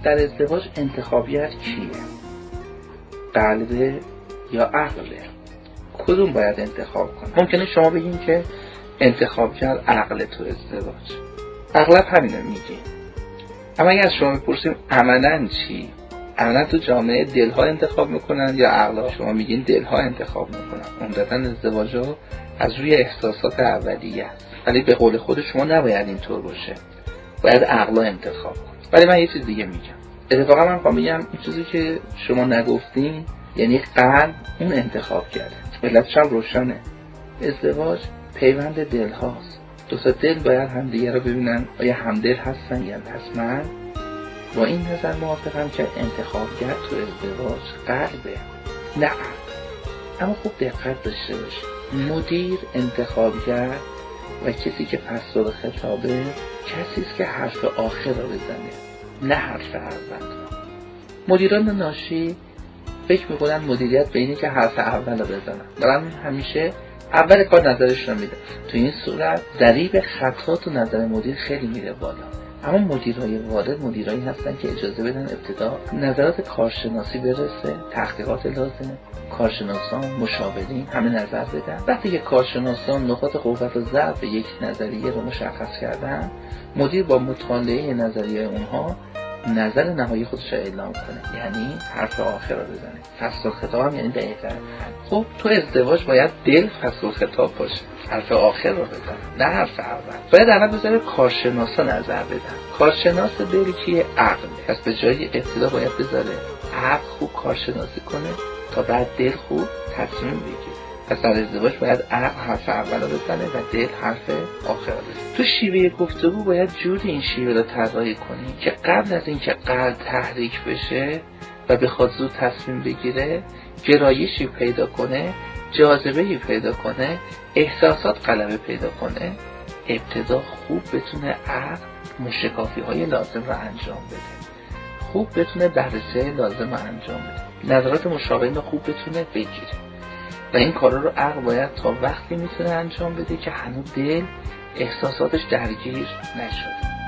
در ازدواج انتخابیت کیه؟ قلبه یا عقله؟ کدوم باید انتخاب کنه؟ ممکنه شما بگین که انتخابگر عقل تو ازدواج. اغلب همینو میگیم. اما اگه از شما بپرسیم عملاً چی؟ عملاً تو جامعه دلها انتخاب میکنن یا عقلها؟ شما میگین دلها انتخاب میکنن. عمدتاً ازدواجها از روی احساسات اولیه است. ولی به قول خود شما نباید اینطور باشه. باید عقلها انتخاب کنن. ولی من یه چیز دیگه میگم. اتفاقا من میخوام بگم این چیزی که شما نگفتین، یعنی قلب اون انتخاب کرده. علتش هم روشنه. ازدواج پیوند دل هاست. دو تا دل باید همدیگه رو ببینن آیا همدل هستن یا نه. پس من با این نظر موافقم که انتخابگر تو ازدواج قلبه نه عقل. اما خوب دقت داشته باشید، مدیر انتخابگر و کسی که پس‌دار خطابه کسی است که حرف آخر رو بزنه نه حرف اول. مدیران ناشی فکر میکنن مدیریت به اینه که حرف اول رو بزنن، دارن همیشه اول کار نظرش رو میده. تو این صورت ضریب خطا تو نظر مدیر خیلی میره بالا. اما مدیرای وارد مدیرایی هستن که اجازه بدن ابتدا نظرات کارشناسی برسه، تحقیقات لازم، کارشناسان، مشاورین همه نظر بدن. وقتی که کارشناسان نقاط قوت و ضعف یک نظریه رو مشخص کردن، مدیر با مطالعه نظریه اونها نظر نهایی خودش رو اعلام کنه، یعنی حرف آخر رو بزنه. فصل الخطاب هم یعنی دقیقاً. خب تو ازدواج باید دل فصل الخطاب باشه، حرف آخر رو بزنه نه حرف اول. باید اول بذاره کارشناسا نظر بدن. کارشناس دل کیه؟ عقل. پس به جای ابتدا باید بذاره عقل خوب کارشناسی کنه تا بعد دل خوب تصمیم بگیره. پس در ازدواج باید عقل حرف اول رو بزنه و دل حرف آخر رو بزنه. تو شیوه گفتگو باید جوری این شیوه رو طراحی کنی که قبل از اینکه قلب تحریک بشه و بخواد زود تصمیم بگیره، گرایشی پیدا کنه، جاذبه‌ای پیدا کنه، احساسات غلبه پیدا کنه، ابتدا خوب بتونه عقل موشکافی‌های لازم رو انجام بده، خوب بتونه بررسی لازم رو انجام بده، نظرات مشاورین رو خوب بتونه بگیره. و این کارا رو عقل باید تا وقتی میتونه انجام بده که هنوز دل احساساتش درگیر نشده.